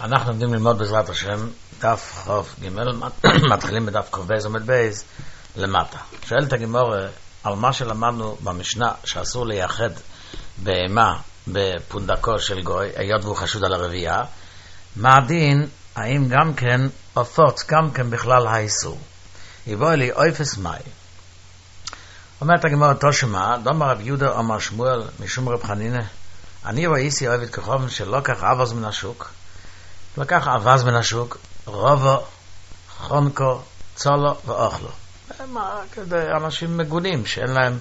אנחנו עומדים ללמוד בעזרת השם דף חוף ג' מתחילים בדף חוף בייז עומד בייז למטה. שואלת הגמרא על מה שלמדנו במשנה שאסור לייחד בהמה בפונדקו של גוי היות והוא חשוד על הרבייה, מה הדין? האם גם כן עופות גם כן בכלל האיסור? יבוא לי אויפס מאי. אומרת הגמרא תושמה דומר רב יהודה אמר שמואל משום רב חנינא אני ראיתי אוהב את כחום שלא כך אבז מן השוק, לקח אבז מן השוק, רובו, חונקו, צולו ואוכלו. אנשים מגונים שאין להם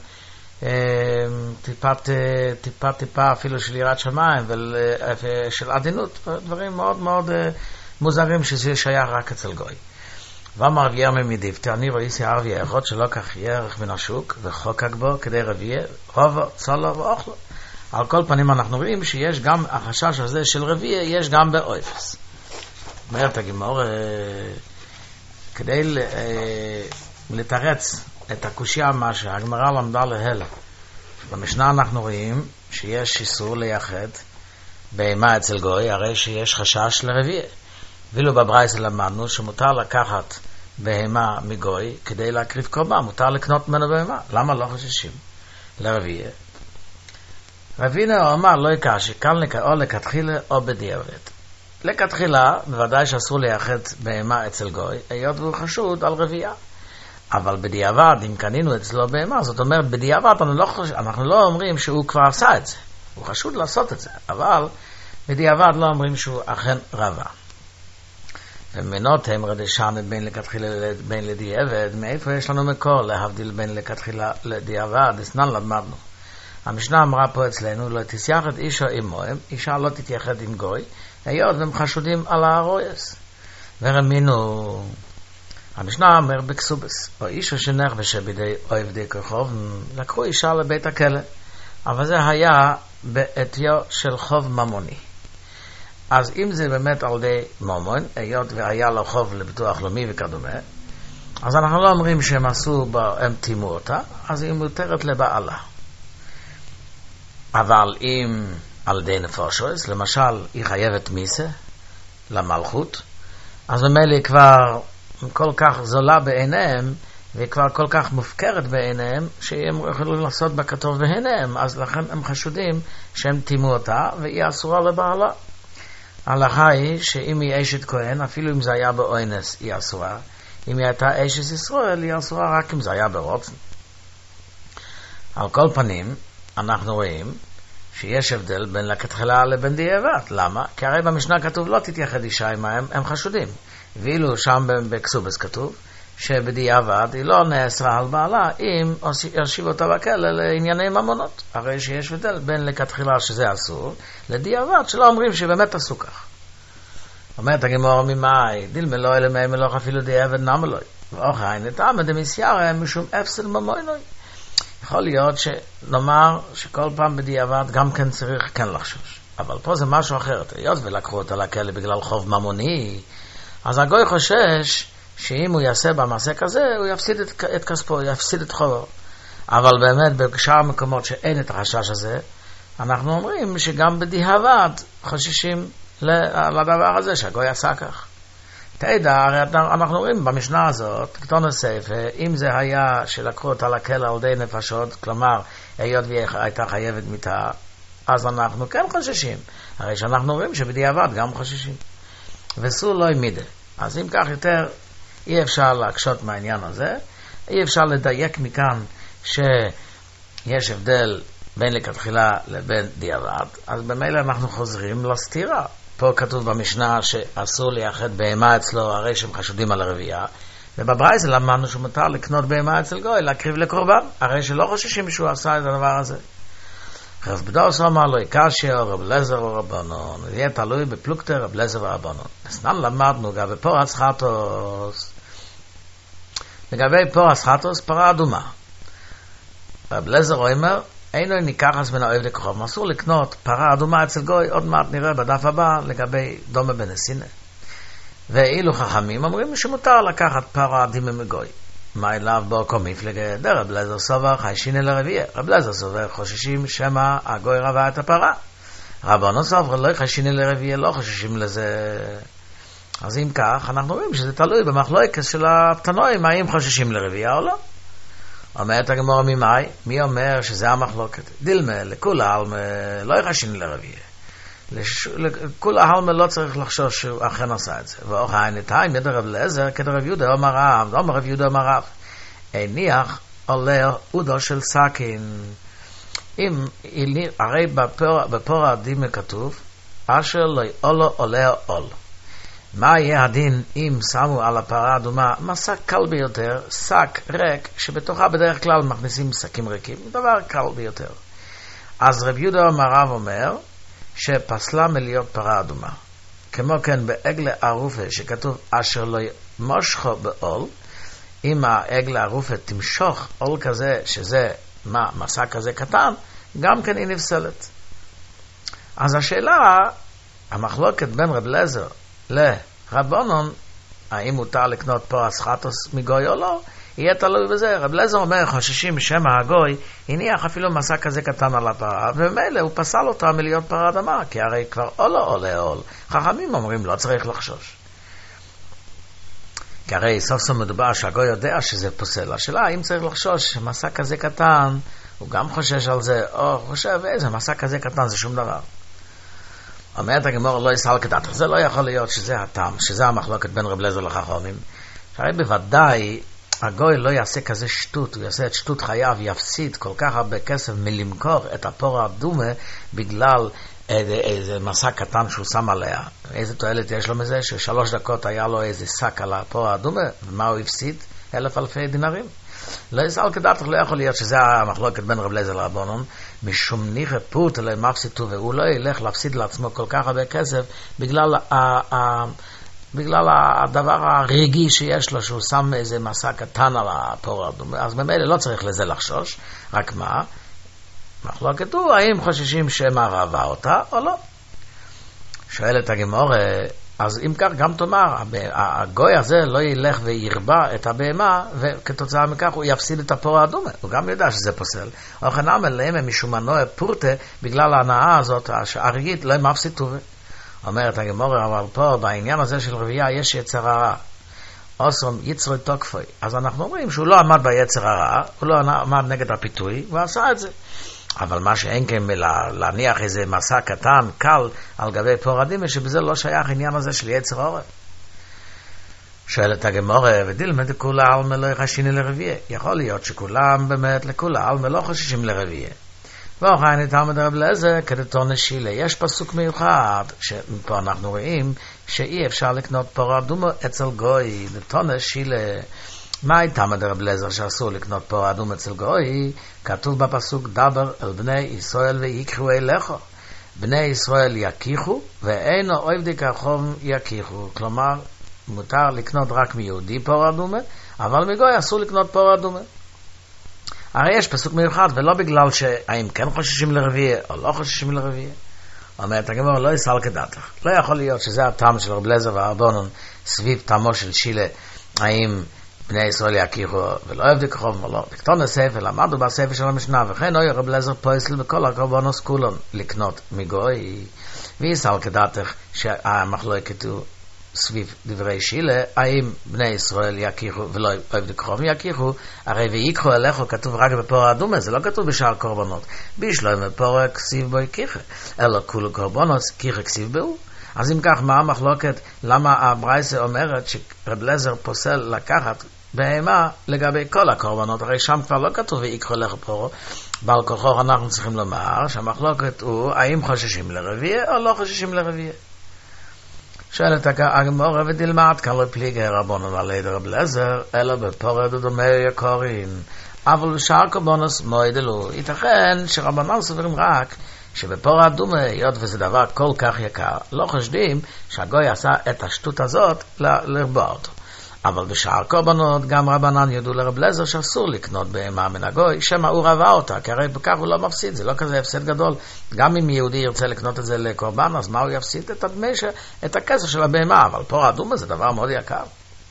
טיפה אפילו של יראת שמיים ושל עדינות, דברים מאוד מאוד מוזרים שזה שייך רק אצל גוי. ואמר רב ירמי מדיבתא אני ראיתי ערבי אחד שלא כך ירח מן השוק וחוקק בו כדי רבייה, רובו, צולו ואוכלו. על כל פנים אנחנו רואים שיש גם החשש הזה של רבייה יש גם באויפס. אומרת הגמרא כדי לתרץ את הקושיה מה שהגמרא למדה להל. במשנה אנחנו רואים שיש איסור לייחד בהמה אצל גוי הרי שיש חשש לרבייה. ואילו בברייתא למדנו שמותר לקחת בהמה מגוי כדי להקריב קורבן, מותר לקנות ממנו בהמה. למה לא חוששים לרבייה? רבינה אמר לא יקשי כאן או לכתחילה או בדיעבד. לכתחילה בוודאי שאסור לייחד בהמה אצל גוי היות והוא חשוד על רבייה, אבל בדיעבד אם קנינו אצלו בהמה, זאת אומרת בדיעבד אנחנו לא אומרים שהוא כבר עשה את זה, הוא חשוד לעשות את זה, אבל בדיעבד לא אומרים שהוא אכן רבה. ומנות הם רדשנה בין לכתחילה בין לדיעבד. מאיפה יש לנו מקור להבדיל בין לכתחילה לדיעבד? אסנן למדנו המשנה אמרה פה אצלנו לא תתייחד אישה עמהם, אישה לא תתייחד עם גוי היות והם חשודים על הרויס. ורמינו המשנה אומר בקסובס או אישה שנכבש בידי עובדי כחוב, לקחו אישה לבית הכלא, אבל זה היה בעטיו של חוב ממוני. אז אם זה באמת על ידי ממון היות והיה לו חוב לביטוח לאומי וכדומה, אז אנחנו לא אומרים שהם עשו הם תימו אותה, אז היא מותרת לבעלה. אבל אם על ידי נפשות, למשל היא חייבת מיסה למלכות, אז ממילא היא כבר כל כך זולה בעיניהם והיא כבר כל כך מופקרת בעיניהם שהם יכולים לעשות בה כתוב בעיניהם, אז לכן הם חשודים שהם תימו אותה והיא אסורה לבעלה. ההלכה היא שאם היא אשת כהן אפילו אם זה היה באונס היא אסורה, אם היא הייתה אשת ישראל היא אסורה רק אם זה היה ברוצן. על כל פנים אנחנו רואים שיש הבדל בין לכתחילה לבין דיעבד. למה? כי הרי במשנה כתוב לא תתייחד אישה עמהם, הם חשודים. ואילו שם בקסובס כתוב שבדיעבד היא לא נאסרה על בעלה אם ירשיב אותה בכלא לענייני ממונות. הרי שיש הבדל בין לכתחילה שזה אסור לדיעבד שלא אומרים שבאמת עשו כך. אומרת הגמרא ממאי דילמה לא אלה מהם אלוך אפילו דיעבד נמלוי ואוכי נטעם דמסיירה משום אפסל ממונוי. יכול להיות שנאמר שכל פעם בדיעבד גם כן צריך כן לחשוש, אבל פה זה משהו אחר. היות ולקחו אותה לכלא בגלל חוב ממוני, אז הגוי חושש שאם הוא יעשה במעשה כזה הוא יפסיד את כספו, הוא יפסיד את חובו. אבל באמת בשאר המקומות שאין את החשש הזה, אנחנו אומרים שגם בדיעבד חוששים לדבר הזה שהגוי עשה כך. תדע, הרי אנחנו רואים במשנה הזאת, כתון הספר, אם זה היה שלקחו אותה לכלא על ידי נפשות, כלומר, היות והיא הייתה חייבת מיתה, אז אנחנו כן חוששים. הרי שאנחנו רואים שבדיעבד גם חוששים. וסור לא ימידה. אז אם כך יותר, אי אפשר להקשות מהעניין הזה, אי אפשר לדייק מכאן שיש הבדל בין לכתחילה לבין דיעבד, אז במילא אנחנו חוזרים לסתירה. פה כתוב במשנה שאסור לייחד בהמה אצלו הרי שהם חשודים על הרבייה, ובברייתא למדנו שמותר לקנות בהמה אצל גוי להקריב לקורבן הרי שלא חוששים שהוא עשה את הדבר הזה. רב בדוס אמר לו קשיא או רב אליעזר או רבנון, זה יהיה תלוי בפלוגתא רב אליעזר ורבנון. אסנן למדנו לגבי פורס חטוס, לגבי פורס חטוס פרה אדומה. רב אליעזר אומר אינו ניקחס מן האוהב לכחוב, אסור לקנות פרה אדומה אצל גוי, עוד מעט נראה בדף הבא לגבי דומה בנסינה. ואילו חכמים אומרים שמותר לקחת פרה אדומה מגוי. מה אליו בו קומיפלגה רב אליעזר סובר חיישין אל הרבייה. רב אליעזר סובר חוששים שמא הגוי רבה את הפרה, רבנו סובר לא חשיני לרביעי, לא חוששים לזה. אז אם כך, אנחנו רואים שזה תלוי במחלוקת של התנועים, האם חוששים לרביעי או לא. אומרת הגמרא ממאי, מי אומר שזה המחלוקת? דילמה, לכולה עלמה לא חשיני לרביעי. לכולה עלמה לא צריך לחשוש שהוא אכן עשה את זה. ואוך העינתיים ידע רב אליעזר, כדע רב יהודה אומר רב, לא אומר רב יהודה אומר רב. הניח עולה עודו של סכין. הרי בפור הדימה כתוב, אשר לא עולה עולה עול. מה יהיה הדין אם שמו על הפרה האדומה מסע קל ביותר, שק ריק, שבתוכה בדרך כלל מכניסים שקים ריקים, דבר קל ביותר. אז רב יהודה המרב אומר שפסלה מלהיות פרה אדומה. כמו כן בעגלה ערופה שכתוב אשר לא מושכו בעול, אם העגלה ערופה תמשוך עול כזה שזה מסע כזה קטן, גם כן היא נפסלת. אז השאלה, המחלוקת בין רב אליעזר לרבנון, האם מותר לקנות פה אסחטוס מגוי או לא, יהיה תלוי בזה. רב אליעזר אומר, חוששים שמא הגוי הניח אפילו מסע כזה קטן על הפרה, ומילא הוא פסל אותה מלהיות פרה אדמה, כי הרי כבר עולה עולה עול. חכמים אומרים, לא צריך לחשוש. כי הרי סוף סוף מדובר שהגוי יודע שזה פוסל. השאלה, אם צריך לחשוש שמסע כזה קטן, הוא גם חושש על זה, או חושב, איזה מסע כזה קטן, זה שום דבר. אומרת הגמרא לא יסל כדעתך, זה לא יכול להיות שזה הטעם, שזה המחלוקת בין רב אליעזר לחכמים. הרי בוודאי הגוי לא יעשה כזה שטות, הוא יעשה את שטות חייו, יפסיד כל כך הרבה כסף מלמכור את הפור האדומה בגלל איזה מסע קטן שהוא שם עליה. איזה תועלת יש לו מזה? ש3 דקות היה לו איזה שק על הפור האדומה, ומה הוא הפסיד? 1,000 דינרים. לא יסל כדעתך, לא יכול להיות שזה המחלוקת בין רב אליעזר לרבנון, משום ניחא פוט אלא מפסידו, והוא לא ילך להפסיד לעצמו כל כך הרבה כסף בגלל הדבר הרגעי שיש לו, שהוא שם איזה מסע קטן על הפור האדומה. אז במילא לא צריך לזה לחשוש, רק מה? מחלוקת הוא, האם חוששים שמא רבה אותה או לא? שואלת הגמרא, אז אם כך גם תאמר, הגוי הזה לא ילך וירבה את הבהמה, וכתוצאה מכך הוא יפסיד את הפור האדומה. הוא גם יודע שזה פוסל. או כן אמר להם משום מנוע פורטה, בגלל ההנאה הזאת, הרגעית, לא מפסיד טובה. אומרת הגמרא, אבל פה בעניין הזה של רבייה יש יצר הרע. אוסום יצרו תוקפוי. אז אנחנו אומרים שהוא לא עמד ביצר הרע, הוא לא עמד נגד הפיתוי, הוא עשה את זה. אבל מה שאין כן להניח איזה מסע קטן, קל, על גבי פור אדומה, שבזה לא שייך עניין הזה של יצר הרע. שואלת הגמרא, ודילמה דכולה עלמא לא חשיני לרביעי. יכול להיות שכולם באמת לכולה עלמא לא חוששים לרביעי. ואוכן תלמוד רב אליעזר כדתון שילה. יש פסוק מיוחד שפה אנחנו רואים שאי אפשר לקנות פור אדומה אצל גוי. דתון שילה. מה תלמוד רב אליעזר שאסור לקנות פור אדומה אצל גוי? כתוב בפסוק דבר אל בני ישראל ויקחו אליך. בני ישראל יכיחו ואינו עבדי כחום יכיחו. כלומר מותר לקנות רק מיהודי פור אדומה, אבל מגוי אסור לקנות פור אדומה. הרי יש פסוק מיוחד, ולא בגלל שהאם כן חוששים לרביעי או לא חוששים לרביעי. אומרת הגמרא, לא יסל כדעתך. לא יכול להיות שזה הטעם של רב אליעזר והרבנון סביב טעמו של שילה, האם בני ישראל יכיחו ולא עבדי כחום או לא. בכתוב הספר, למדנו בספר של המשנה, וכן אוי רב אליעזר פוסל בכל הקורבנות כולם לקנות מגוי. ויסל כדעתך שהמחלוקת הוא סביב דברי שילה, האם בני ישראל יכיחו ולא עבדי כחום יכיחו. הרי ויקחו אליך כתוב רק בפור האדומה, זה לא כתוב בשאר קורבנות. בשלום פור כסיב בו כיחה, אלא כולו קורבנות כיחה כסיב בו. אז אם כך, מה המחלוקת? למה הברייסה אומרת שרב אליעזר פוסל לקחת בהמה לגבי כל הקורבנות? הרי שם כבר לא כתוב ויקחו אליך פור. בעל כוחו אנחנו צריכים לומר שהמחלוקת הוא האם חוששים לרביעי או לא חוששים לרביעי. שואלת הגמרא, ודילמת כאן לא פליגי רבנון על ידי רב אליעזר, אלא בפור אדומה יקורין. אבל בשאר קורבנות מועדלו. ייתכן שרבנן סוברים רק שבפור אדומה, היות וזה דבר כל כך יקר, לא חושדים שהגוי עשה את השטות הזאת לרבוע אותו. אבל בשאר קורבנות גם רבנן יודו לרב אליעזר שאסור לקנות בהמה מן הגוי, שמא הוא רבע אותה, כי הרי בכך הוא לא מפסיד, זה לא כזה הפסד גדול. גם אם יהודי ירצה לקנות את זה לקורבן, אז מה הוא יפסיד? את הכסף של הבהמה, אבל פור אדומה זה דבר מאוד יקר.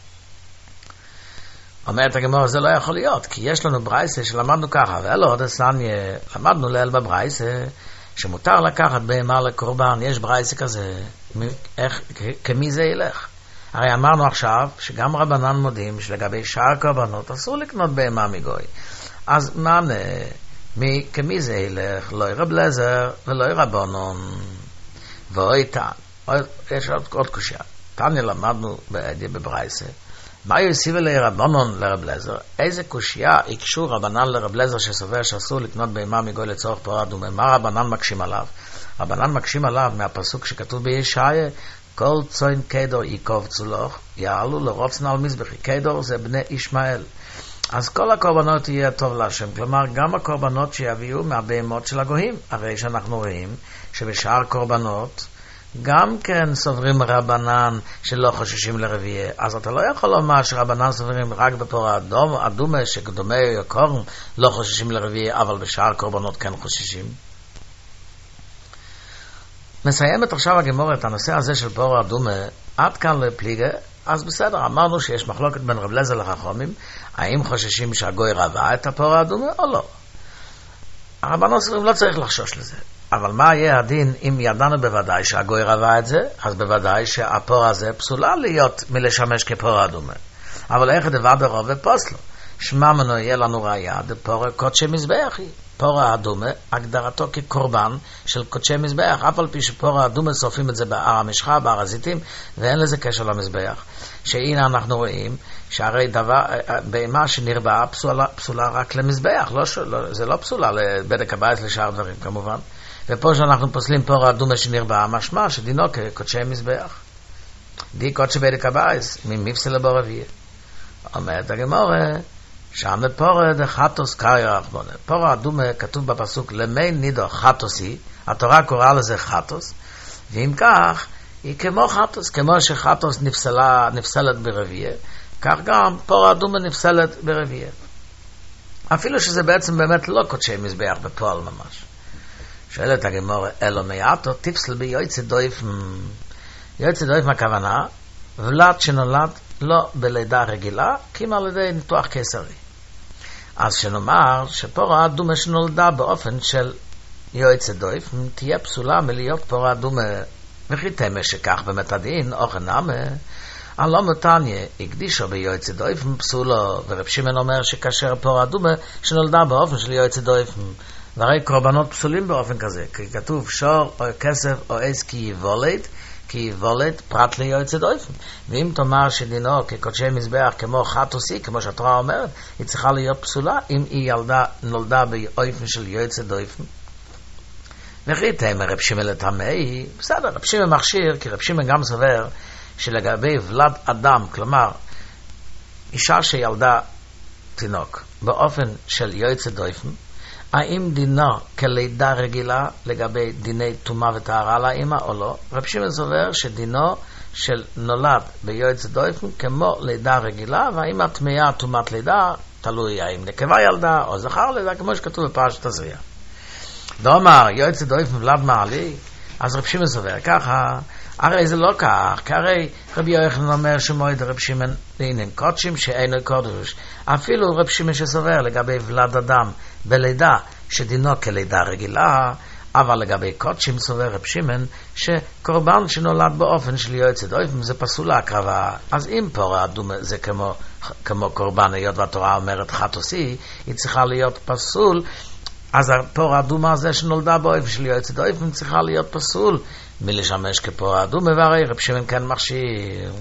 אומרת הגמרא, זה לא יכול להיות, כי יש לנו ברייסה שלמדנו ככה, ואלו עוד הסניה, למדנו ליל בברייסה, שמותר לקחת בהמה לקורבן, יש ברייסה כזה, כמי זה ילך? הרי אמרנו עכשיו שגם רבנן מודים שלגבי שאר קורבנות אסור לקנות בהמה מגוי. אז מה כמי זה ילך? לא רב אליעזר ולא רבנן ואוי תן. יש עוד קושיה. תניא למדנו בברייסה. מה יוסיף לרבנן לרב אליעזר? איזה קושיה יקשו רבנן לרב אליעזר שסובר שאסור לקנות בהמה מגוי לצורך פרה אדומה? מה רבנן מקשים עליו? רבנן מקשים עליו מהפסוק שכתוב בישעיה, כל צאן קדור יקובצו לך, יעלו לרובצן על מזבחי. קדור זה בני ישמעאל. אז כל הקורבנות יהיה טוב להשם, כלומר גם הקורבנות שיביאו מהבהמות של הגויים. הרי שאנחנו רואים שבשאר קורבנות גם כן סוברים רבנן שלא חוששים לרבייה. אז אתה לא יכול לומר שרבנן סוברים רק בפרה אדומה שקדומי יקורם לא חוששים לרבייה, אבל בשאר קורבנות כן חוששים. מסיימת עכשיו הגמרא את הנושא הזה של פרה אדומה עד כאן לפליגה. אז בסדר, אמרנו שיש מחלוקת בין רב אליעזר לחכמים, האם חוששים שהגוי רבה את הפרה אדומה או לא. הרבנן סוברים לא צריך לחשוש לזה. אבל מה יהיה הדין אם ידענו בוודאי שהגוי רבה את זה? אז בוודאי שהפרה הזה פסולה להיות מלשמש כפרה אדומה. אבל איך דבר דרוב ופוסלו? שמע מנו יהיה לנו ראיה דפרה קודשי מזבח היא. פרה אדומה הגדרתו כקורבן של קודשי מזבח, אף על פי שפרה אדומה סופים את זה בהר המשחה, בהר הזיתים, ואין לזה קשר למזבח. שהנה אנחנו רואים שהרי בהמה שנרבעה פסולה רק למזבח, זה לא פסולה לבדק הבית לשאר דברים כמובן. ופה שאנחנו פוסלים פרה אדומה שנרבעה, משמע שדינו כקודשי מזבח. די קודשי בדק הבית, ממפסל בו רביעי. אומרת הגמרא, שם פורה דחטוס קריא רחמונה. פרה אדומה כתוב בפסוק למי נידו חטוסי, התורה קוראה לזה חטוס, ואם כך היא כמו חטוס, כמו שחטוס נפסלת ברביעי, כך גם פרה אדומה נפסלת ברביעי. אפילו שזה בעצם באמת לא קודשי מזבח בפועל ממש. שואלת הגמרא, אלו מייעתו תפסל ביועצי דויפם. יועצי דויפם הכוונה, ולד שנולד לא בלידה רגילה, כמה על ידי ניתוח קיסרי. אז שנאמר שפרה אדומה שנולדה באופן של יועצי דויפם, תהיה פסולה מלהיות פרה אדומה. וכי תמה שכך באמת הדין, אוכן נמה, הלא מתניא, הקדישו ביועצי דויפם פסולו, ורב שמעון אומר שכאשר פרה אדומה שנולדה באופן של יועצי דויפם, והרי קורבנות פסולים באופן כזה, כי כתוב שור או כסף או עץ כי יבולת פרט ליועצי דויפם. ואם תאמר שדינו כקודשי מזבח כמו חטוסי, כמו שהתורה אומרת, היא צריכה להיות פסולה אם היא נולדה באופן של יועצי דויפם. וכי תאמר רב שמעון לטמאי, בסדר, רב שמעון מכשיר, כי רב שמעון גם סובר שלגבי ולד אדם, כלומר אישה שילדה תינוק באופן של יועצי דויפם, האם דינו כלידה רגילה לגבי דיני טומאה וטהרה לאמא או לא? רב שמעון סובר שדינו של נולד ביועצי דויפם כמו לידה רגילה, והאם הטמאה טומאת לידה תלוי האם נקבה ילדה או זכר לידה, כמו שכתוב בפרשת תזריע. דאמר יועצי דויפם ולד מעלי, אז רב שמעון סובר ככה, הרי זה לא כך, כי הרי רבי יוחנן אומר שמועד רב שמעון לעניין קודשים שאינו קודש. אפילו רב שמעון שסובר לגבי ולד אדם בלידה שדינו כלידה רגילה, אבל לגבי קודשים סובר רב שמעון שקורבן שנולד באופן של יועצי דויפם זה פסולה הקרבה. אז אם פרה אדומה זה כמו קורבן, היות והתורה אומרת חטוסי, היא צריכה להיות פסול, אז הפרה אדומה הזה שנולדה באופן של יועצי דויפם צריכה להיות פסול מלשמש כפרה אדומה, והרי רב שמעון כן מכשיר.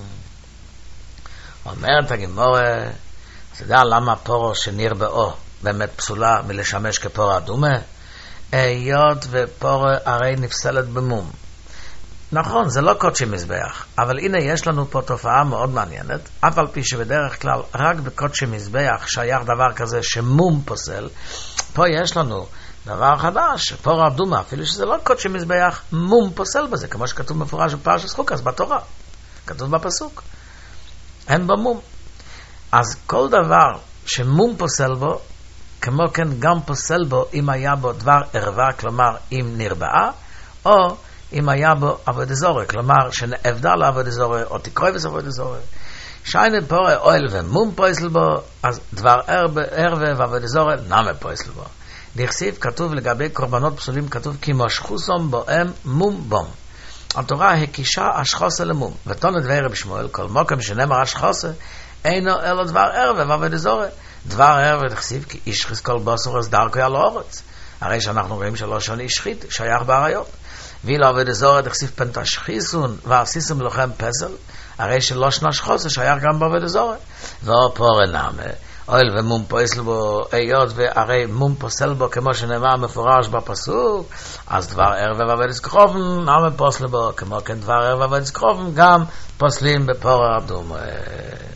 אומרת הגמרא, אתה יודע למה פרה שנרבעו באמת פסולה מלשמש כפרה אדומה? היות ופרה הרי נפסלת במום. נכון, זה לא קודשי מזבח, אבל הנה יש לנו פה תופעה מאוד מעניינת, אף על פי שבדרך כלל רק בקודשי מזבח שייך דבר כזה שמום פוסל, פה יש לנו דבר חדש, פרה אדומה, אפילו שזה לא קודשי מזבח, מום פוסל בזה, כמו שכתוב מפורש בפרשת חוקת בתורה, כתוב בפסוק, אין בו מום. אז כל דבר שמום פוסל בו, כמו כן גם פוסל בו אם היה בו דבר ערווה, כלומר אם נרבעה, או אם היה בו עבודה זרה, כלומר שנאבדה לעבודה זרה, או תקרובת עבודה זרה. שיינה פורה אוהל ומום פוסל בו, אז דבר ערווה ועבודה זרה נמה פוסל בו. דכסיב כתוב לגבי קורבנות פסולים, כתוב כי משכוסום בהם מום בום. התורה הקישה אשחוסה למום. ותונת וערב שמואל, כל מוקם שנאמר אשחוסה, אינו אלו דבר ערב ועבד זורע. דבר ערב דכסיב כי איש חזקול בוסר אז דרכו על האורץ. הרי שאנחנו רואים שלושון השחית שייך בעריות. ואילו עבד זורע דכסיב פנתשחיסון ועשיסם לכם פסל, הרי שלושן אשחוסה שייך גם בעבד זורע. ואופור נאמה אוהל ומום פוסל בו, היות והרי מום פוסל בו כמו שנאמר מפורש בפסוק, אז דבר ערב ועבד זכרובן נאמה פוסל בו, כמו כן דבר ערב ועבד זכרובן גם פוסלים בפור אדום.